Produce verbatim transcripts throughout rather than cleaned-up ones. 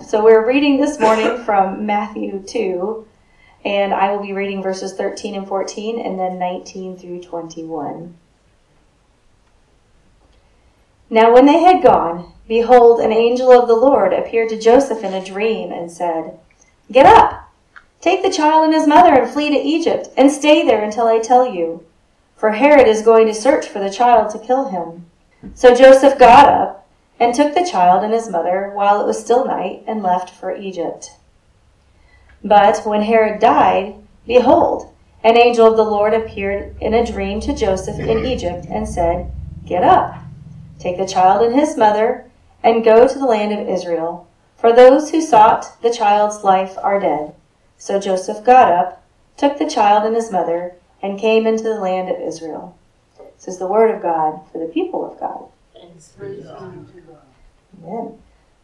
So we're reading this morning from Matthew two, and I will be reading verses thirteen and fourteen, and then nineteen through twenty-one. Now when they had gone, behold, an angel of the Lord appeared to Joseph in a dream and said, "Get up, take the child and his mother and flee to Egypt, and stay there until I tell you. For Herod is going to search for the child to kill him." So Joseph got up and took the child and his mother while it was still night and left for Egypt. But when Herod died, behold, an angel of the Lord appeared in a dream to Joseph in Egypt and said, "Get up, take the child and his mother, and go to the land of Israel, for those who sought the child's life are dead." So Joseph got up, took the child and his mother, and came into the land of Israel. This is the word of God for the people of God. Thanks be to God. Amen.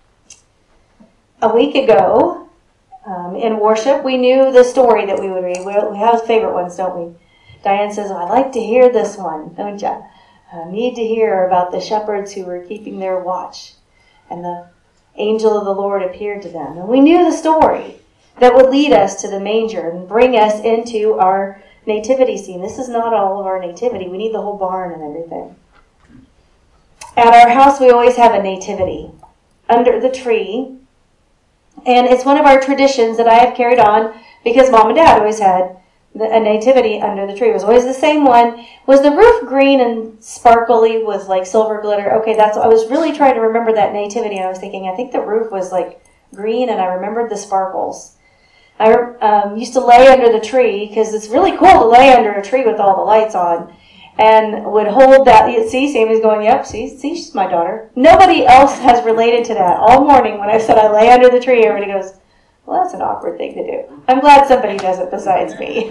A week ago, um, in worship, we knew the story that we would read. We, we have favorite ones, don't we? Diane says, "I like to hear this one, don't you? I need to hear about the shepherds who were keeping their watch, and the angel of the Lord appeared to them." And we knew the story that would lead us to the manger and bring us into our nativity scene. This is not all of our nativity. We need the whole barn and everything. At our house, we always have a nativity under the tree. And it's one of our traditions that I have carried on because Mom and Dad always had a nativity under the tree. It was always the same one. Was the roof green and sparkly with like silver glitter? Okay, that's. I was really trying to remember that nativity, and I was thinking, I think the roof was like green, and I remembered the sparkles. I um, used to lay under the tree because it's really cool to lay under a tree with all the lights on. And would hold that. See, Sammy's going, "Yep, see, see, she's my daughter." Nobody else has related to that. All morning when I said I lay under the tree, everybody goes, "Well, that's an awkward thing to do." I'm glad somebody does it besides me.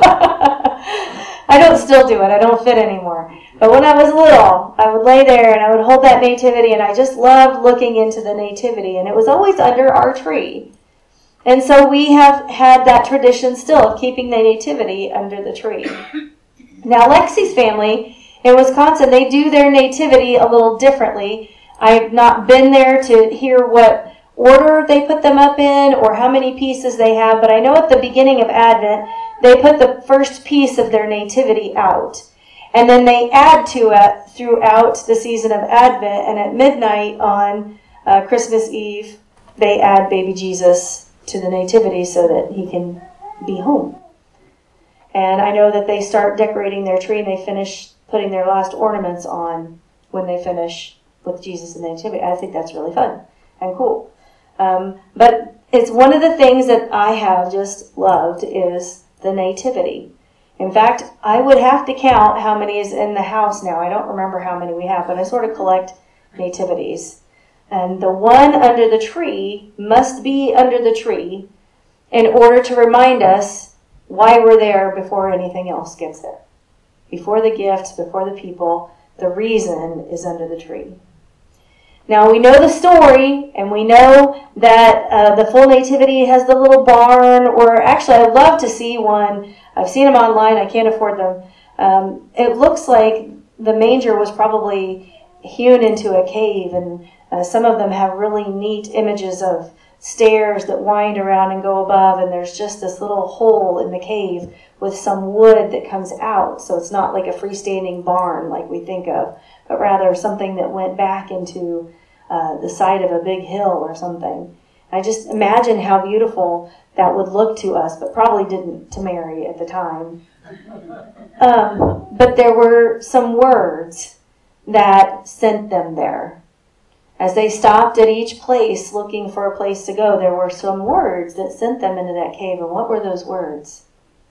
I don't still do it. I don't fit anymore. But when I was little, I would lay there and I would hold that nativity, and I just loved looking into the nativity. And it was always under our tree. And so we have had that tradition still of keeping the nativity under the tree. Now, Lexi's family in Wisconsin, they do their nativity a little differently. I've not been there to hear what order they put them up in or how many pieces they have, but I know at the beginning of Advent, they put the first piece of their nativity out. And then they add to it throughout the season of Advent, and at midnight on uh, Christmas Eve, they add baby Jesus to the nativity so that he can be home. And I know that they start decorating their tree and they finish putting their last ornaments on when they finish with Jesus and the nativity. I think that's really fun and cool. Um, but it's one of the things that I have just loved is the nativity. In fact, I would have to count how many is in the house now. I don't remember how many we have, but I sort of collect nativities. And the one under the tree must be under the tree in order to remind us why we're there before anything else gets there. Before the gifts, before the people, the reason is under the tree. Now we know the story, and we know that uh, the full nativity has the little barn, or actually I'd love to see one. I've seen them online. I can't afford them. Um, it looks like the manger was probably hewn into a cave, and uh, some of them have really neat images of stairs that wind around and go above, and there's just this little hole in the cave with some wood that comes out, so it's not like a freestanding barn like we think of, but rather something that went back into uh, the side of a big hill or something. I just imagine how beautiful that would look to us, but probably didn't to Mary at the time. Um, but there were some words that sent them there. As they stopped at each place looking for a place to go, there were some words that sent them into that cave. And what were those words?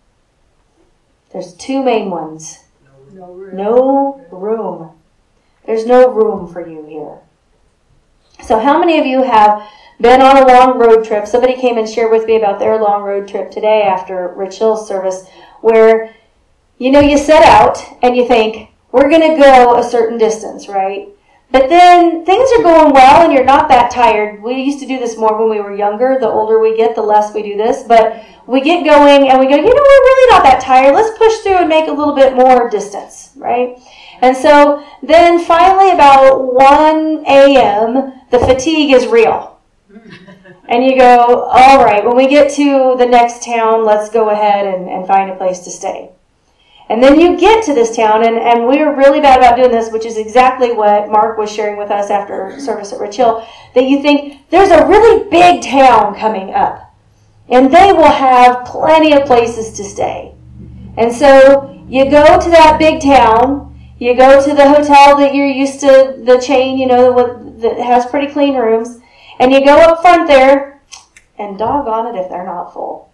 There's two main ones. No room. No room. There's no room for you here. So how many of you have been on a long road trip? Somebody came and shared with me about their long road trip today after Rich Hill's service, where, you know, you set out and you think, we're going to go a certain distance, right? But then things are going well and you're not that tired. We used to do this more when we were younger. The older we get, the less we do this. But we get going and we go, you know, we're really not that tired. Let's push through and make a little bit more distance, right? And so then finally about one a.m., the fatigue is real. And you go, all right, when we get to the next town, let's go ahead and, and find a place to stay. And then you get to this town, and, and we were really bad about doing this, which is exactly what Mark was sharing with us after service at Rich Hill, that you think there's a really big town coming up, and they will have plenty of places to stay. And so you go to that big town, you go to the hotel that you're used to, the chain, you know, that has pretty clean rooms, and you go up front there, and doggone it if they're not full.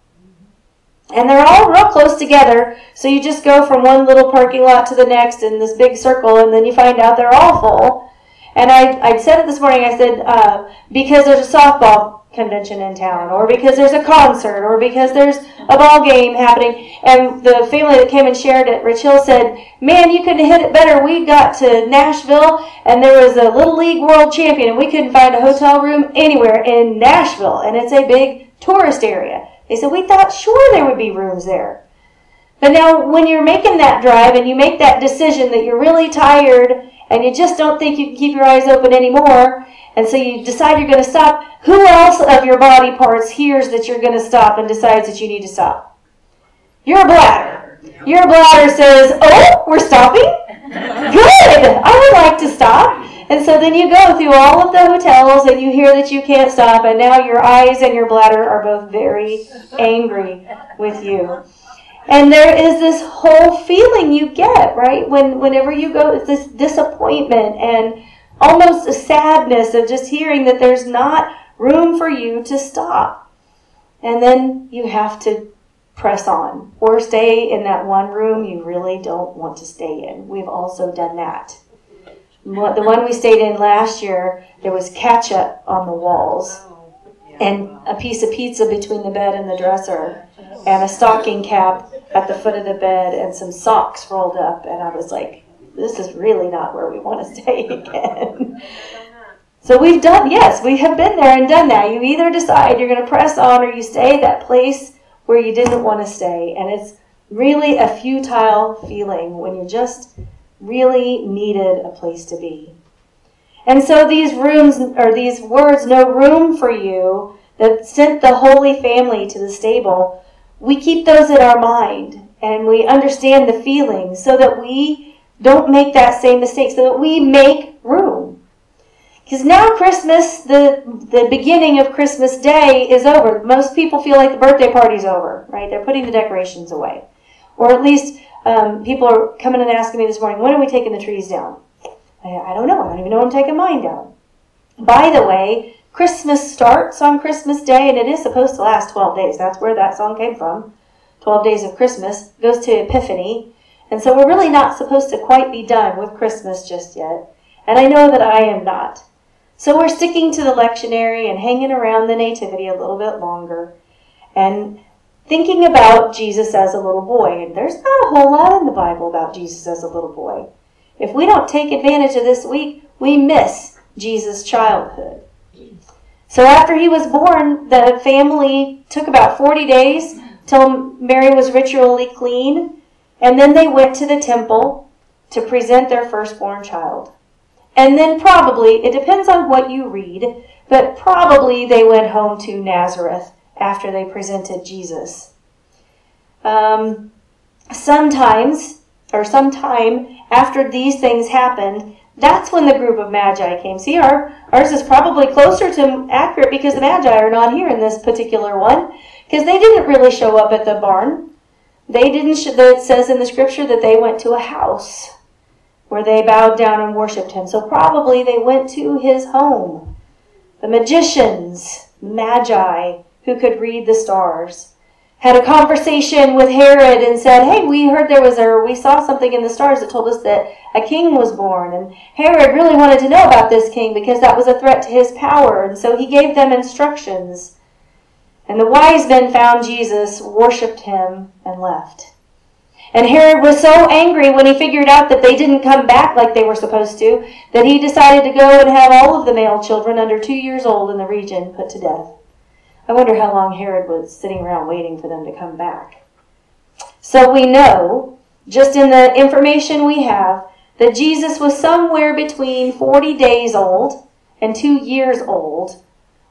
And they're all real close together, so you just go from one little parking lot to the next in this big circle, and then you find out they're all full. And I I said it this morning, I said, uh, because there's a softball convention in town, or because there's a concert, or because there's a ball game happening. And the family that came and shared at Rich Hill said, man, you couldn't have hit it better. We got to Nashville, and there was a Little League World Champion, and we couldn't find a hotel room anywhere in Nashville, and it's a big tourist area. They said, we thought sure there would be rooms there. But now when you're making that drive and you make that decision that you're really tired and you just don't think you can keep your eyes open anymore, and so you decide you're going to stop, who else of your body parts hears that you're going to stop and decides that you need to stop? Your bladder. Your bladder says, oh, we're stopping? Good! I would like to stop. And so then you go through all of the hotels and you hear that you can't stop, and now your eyes and your bladder are both very angry with you. And there is this whole feeling you get, right? When whenever you go, it's this disappointment and almost a sadness of just hearing that there's not room for you to stop. And then you have to press on or stay in that one room you really don't want to stay in. We've also done that. The one we stayed in last year, there was ketchup on the walls and a piece of pizza between the bed and the dresser and a stocking cap at the foot of the bed and some socks rolled up. And I was like, this is really not where we want to stay again. So we've done, yes, we have been there and done that. You either decide you're going to press on or you stay at that place where you didn't want to stay. And it's really a futile feeling when you just really needed a place to be. And so these rooms, or these words, no room for you, that sent the Holy Family to the stable, we keep those in our mind and we understand the feelings so that we don't make that same mistake, so that we make room. Because now Christmas, the, the beginning of Christmas Day is over. Most people feel like the birthday party's over, right? They're putting the decorations away. Or at least um, people are coming and asking me this morning, when are we taking the trees down? I, I don't know. I don't even know when I'm taking mine down. By the way, Christmas starts on Christmas Day, and it is supposed to last twelve days. That's where that song came from. twelve days of Christmas. It goes to Epiphany. And so we're really not supposed to quite be done with Christmas just yet. And I know that I am not. So we're sticking to the lectionary and hanging around the Nativity a little bit longer. And thinking about Jesus as a little boy. And there's not a whole lot in the Bible about Jesus as a little boy. If we don't take advantage of this week, we miss Jesus' childhood. So after he was born, the family took about forty days till Mary was ritually clean. And then they went to the temple to present their firstborn child. And then probably, it depends on what you read, but probably they went home to Nazareth after they presented Jesus. Um, sometimes, or sometime after these things happened, that's when the group of Magi came. See, our, ours is probably closer to accurate because the Magi are not here in this particular one, because they didn't really show up at the barn. They didn't, sh- it says in the scripture that they went to a house where they bowed down and worshipped him. So probably they went to his home. The magicians, Magi, who could read the stars, had a conversation with Herod and said, hey, we heard there was a, we saw something in the stars that told us that a king was born. And Herod really wanted to know about this king because that was a threat to his power. And so he gave them instructions. And the wise men found Jesus, worshipped him, and left. And Herod was so angry when he figured out that they didn't come back like they were supposed to, that he decided to go and have all of the male children under two years old in the region put to death. I wonder how long Herod was sitting around waiting for them to come back. So we know, just in the information we have, that Jesus was somewhere between forty days old and two years old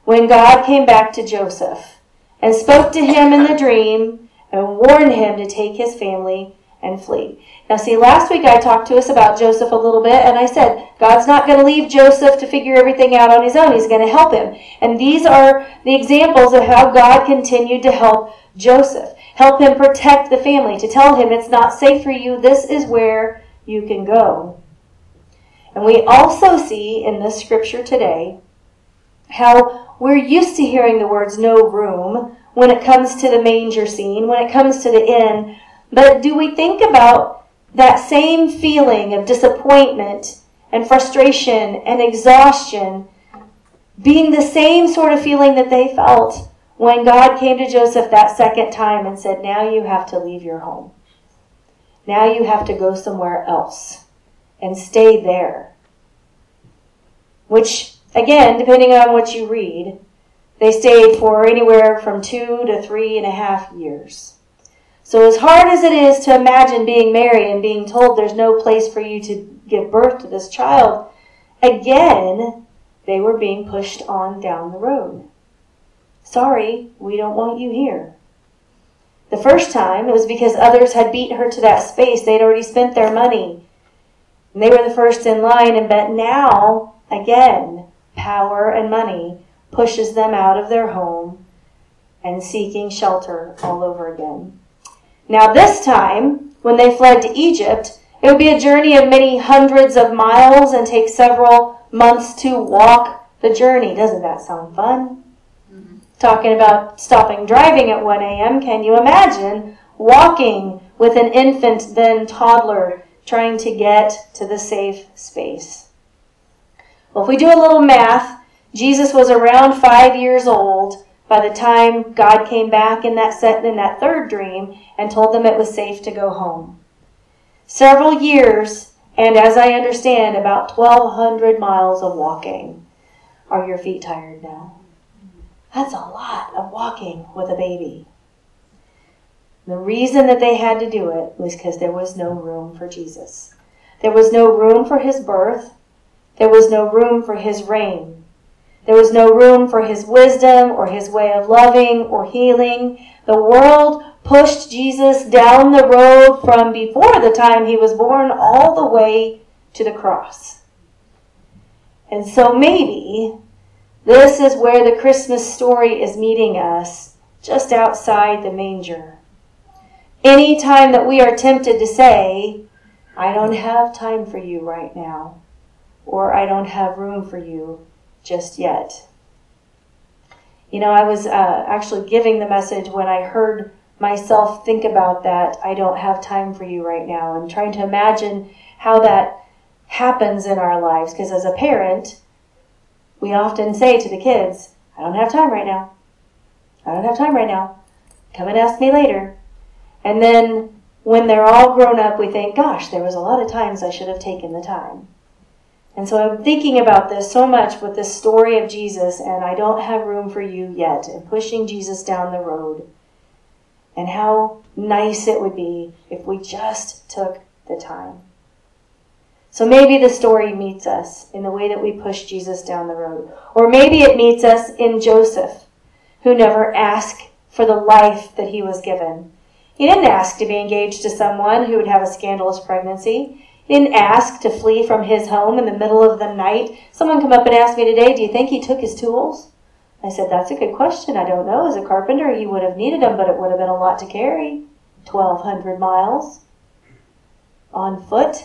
when God came back to Joseph and spoke to him in the dream and warned him to take his family and flee. Now see, last week I talked to us about Joseph a little bit, and I said God's not going to leave Joseph to figure everything out on his own. He's going to help him. And these are the examples of how God continued to help Joseph. Help him protect the family, to tell him it's not safe for you. This is where you can go. And we also see in this scripture today how we're used to hearing the words no room when it comes to the manger scene, when it comes to the inn. But do we think about that same feeling of disappointment and frustration and exhaustion being the same sort of feeling that they felt when God came to Joseph that second time and said, now you have to leave your home. Now you have to go somewhere else and stay there. Which, again, depending on what you read, they stayed for anywhere from two to three and a half years. So as hard as it is to imagine being married and being told there's no place for you to give birth to this child, again, they were being pushed on down the road. Sorry, we don't want you here. The first time, it was because others had beat her to that space. They'd already spent their money. And they were the first in line. And but now, again, power and money pushes them out of their home and seeking shelter all over again. Now this time, when they fled to Egypt, it would be a journey of many hundreds of miles and take several months to walk the journey. Doesn't that sound fun? Mm-hmm. Talking about stopping driving at one a.m., can you imagine walking with an infant, then toddler, trying to get to the safe space? Well, if we do a little math, Jesus was around five years old by the time God came back in that set in that third dream and told them it was safe to go home. Several years, and as I understand, about twelve hundred miles of walking. Are your feet tired now? That's a lot of walking with a baby. The reason that they had to do it was because there was no room for Jesus. There was no room for his birth. There was no room for his reign. There was no room for his wisdom or his way of loving or healing. The world pushed Jesus down the road from before the time he was born all the way to the cross. And so maybe this is where the Christmas story is meeting us, just outside the manger. Any time that we are tempted to say, I don't have time for you right now, or I don't have room for you just yet. You know, I was uh, actually giving the message when I heard myself think about that, I don't have time for you right now, and trying to imagine how that happens in our lives. Because as a parent, we often say to the kids, I don't have time right now. I don't have time right now. Come and ask me later. And then when they're all grown up, we think, gosh, there was a lot of times I should have taken the time. And so I'm thinking about this so much with this story of Jesus, and I don't have room for you yet, and pushing Jesus down the road. And how nice it would be if we just took the time. So maybe the story meets us in the way that we push Jesus down the road. Or maybe it meets us in Joseph, who never asked for the life that he was given. He didn't ask to be engaged to someone who would have a scandalous pregnancy. He didn't ask to flee from his home in the middle of the night. Someone come up and asked me today, do you think he took his tools? I said, that's a good question. I don't know. As a carpenter, he would have needed them, but it would have been a lot to carry. twelve hundred miles on foot.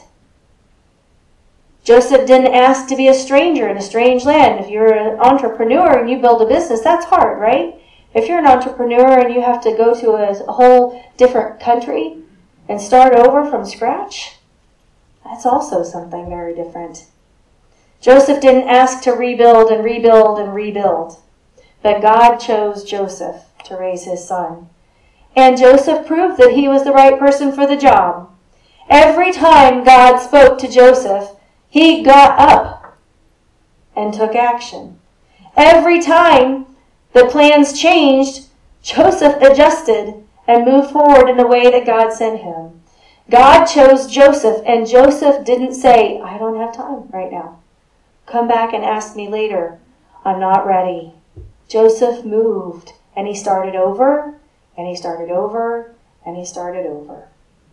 Joseph didn't ask to be a stranger in a strange land. If you're an entrepreneur and you build a business, that's hard, right? If you're an entrepreneur and you have to go to a whole different country and start over from scratch, that's also something very different. Joseph didn't ask to rebuild and rebuild and rebuild, but God chose Joseph to raise his son. And Joseph proved that he was the right person for the job. Every time God spoke to Joseph, he got up and took action. Every time the plans changed, Joseph adjusted and moved forward in the way that God sent him. God chose Joseph, and Joseph didn't say, I don't have time right now. Come back and ask me later. I'm not ready. Joseph moved, and he started over, and he started over, and he started over.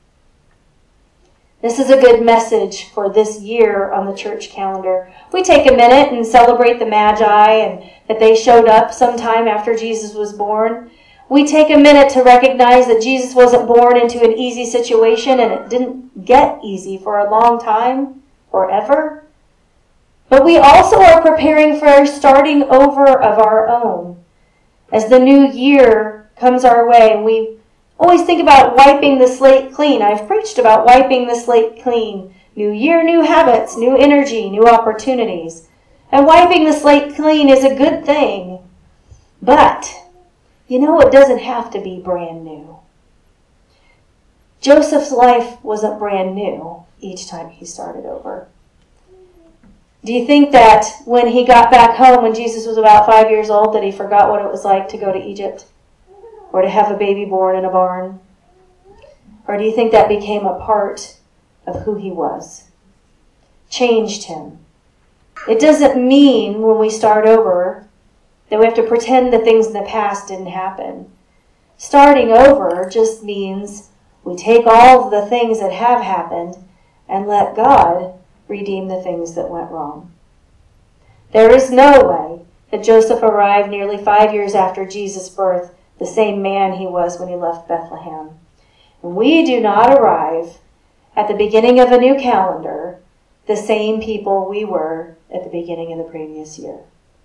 This is a good message for this year on the church calendar. We take a minute and celebrate the Magi and that they showed up sometime after Jesus was born. We take a minute to recognize that Jesus wasn't born into an easy situation, and it didn't get easy for a long time, forever. But we also are preparing for a starting over of our own. As the new year comes our way, we always think about wiping the slate clean. I've preached about wiping the slate clean. New year, new habits, new energy, new opportunities. And wiping the slate clean is a good thing. But, you know, it doesn't have to be brand new. Joseph's life wasn't brand new each time he started over. Do you think that when he got back home, when Jesus was about five years old, that he forgot what it was like to go to Egypt? Or to have a baby born in a barn? Or do you think that became a part of who he was? Changed him. It doesn't mean when we start over that we have to pretend the things in the past didn't happen. Starting over just means we take all of the things that have happened and let God redeem the things that went wrong. There is no way that Joseph arrived nearly five years after Jesus' birth the same man he was when he left Bethlehem. And we do not arrive at the beginning of a new calendar the same people we were at the beginning of the previous year.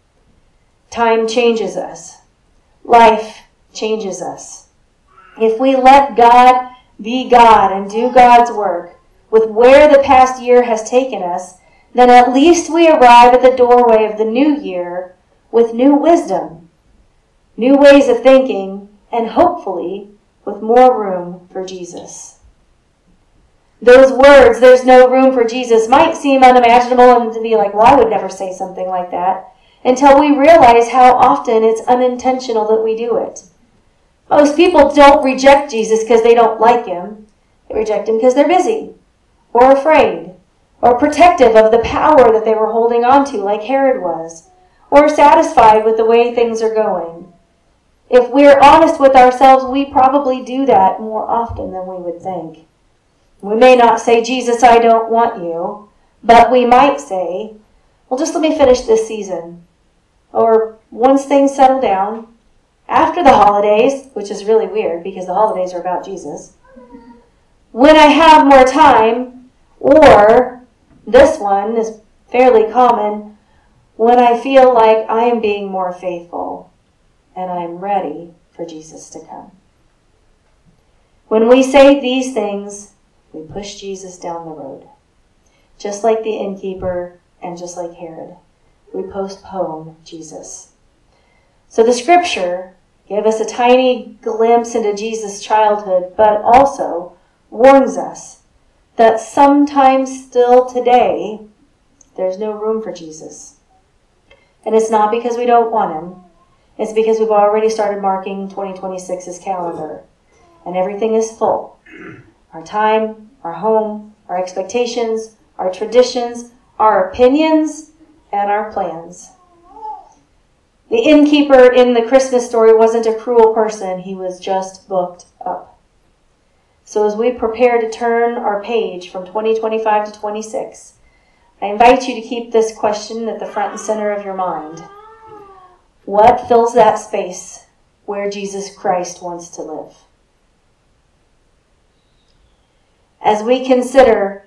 Time changes us. Life changes us. If we let God be God and do God's work with where the past year has taken us, then at least we arrive at the doorway of the new year with new wisdom, new ways of thinking, and hopefully with more room for Jesus. Those words, "there's no room for Jesus," might seem unimaginable and to be like, well, I would never say something like that, until we realize how often it's unintentional that we do it. Most people don't reject Jesus because they don't like him. They reject him because they're busy, or afraid, or protective of the power that they were holding on to, like Herod was, or satisfied with the way things are going. If we're honest with ourselves, we probably do that more often than we would think. We may not say, "Jesus, I don't want you," but we might say, "Well, just let me finish this season." Or once things settle down, after the holidays, which is really weird because the holidays are about Jesus, when I have more time, or this one is fairly common, when I feel like I am being more faithful and I'm ready for Jesus to come. When we say these things, we push Jesus down the road. Just like the innkeeper and just like Herod, we postpone Jesus. So the scripture gives us a tiny glimpse into Jesus' childhood, but also warns us that sometimes still today, there's no room for Jesus. And it's not because we don't want him. It's because we've already started marking twenty twenty-six's calendar. And everything is full. Our time, our home, our expectations, our traditions, our opinions, and our plans. The innkeeper in the Christmas story wasn't a cruel person. He was just booked up. So as we prepare to turn our page from twenty twenty-five to twenty-six, I invite you to keep this question at the front and center of your mind. What fills that space where Jesus Christ wants to live? As we consider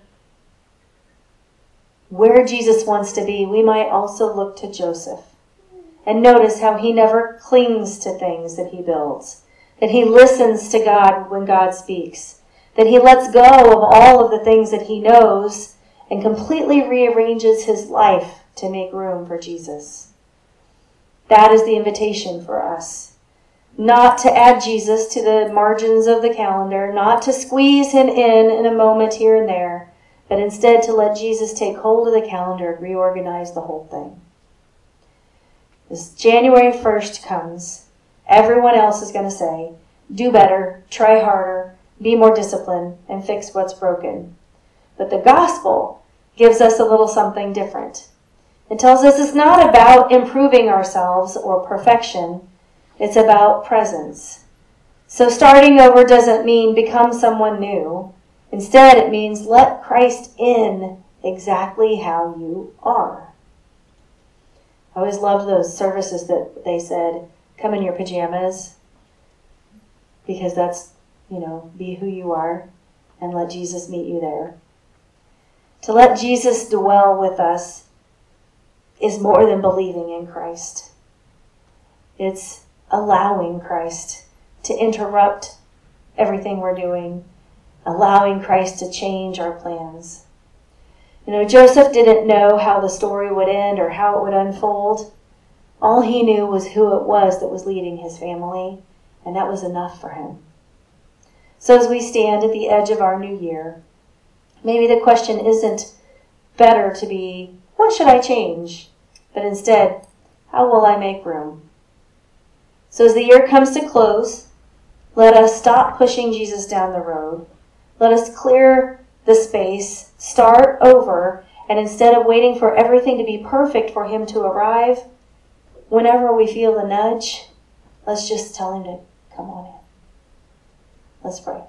where Jesus wants to be, we might also look to Joseph and notice how he never clings to things that he builds, that he listens to God when God speaks, that he lets go of all of the things that he knows and completely rearranges his life to make room for Jesus. That is the invitation for us. Not to add Jesus to the margins of the calendar, not to squeeze him in in a moment here and there, but instead to let Jesus take hold of the calendar and reorganize the whole thing. As January first comes, everyone else is going to say, do better, try harder, be more disciplined, and fix what's broken. But the gospel gives us a little something different. It tells us it's not about improving ourselves or perfection. It's about presence. So starting over doesn't mean become someone new. Instead, it means let Christ in exactly how you are. I always loved those services that they said, come in your pajamas, because that's, you know, be who you are and let Jesus meet you there. To let Jesus dwell with us is more than believing in Christ. It's allowing Christ to interrupt everything we're doing, allowing Christ to change our plans. You know, Joseph didn't know how the story would end or how it would unfold. All he knew was who it was that was leading his family, and that was enough for him. So as we stand at the edge of our new year, maybe the question isn't better to be, what should I change? But instead, how will I make room? So as the year comes to close, let us stop pushing Jesus down the road. Let us clear the space, start over, and instead of waiting for everything to be perfect for him to arrive, whenever we feel the nudge, let's just tell him to come on in. Let's pray.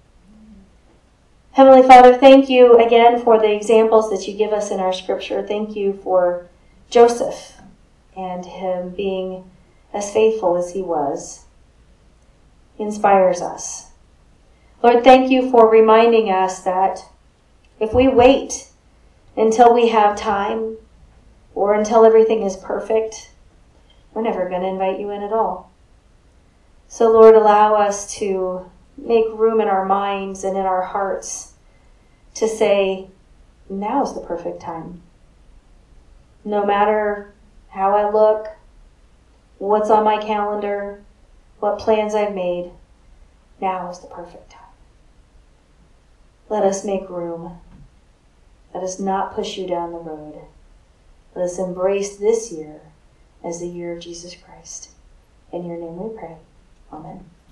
Heavenly Father, thank you again for the examples that you give us in our scripture. Thank you for Joseph and him being as faithful as he was. He inspires us. Lord, thank you for reminding us that if we wait until we have time or until everything is perfect, we're never going to invite you in at all. So Lord, allow us to make room in our minds and in our hearts to say, now's the perfect time. No matter how I look, what's on my calendar, what plans I've made, now is the perfect time. Let us make room. Let us not push you down the road. Let us embrace this year as the year of Jesus Christ. In your name we pray. Amen.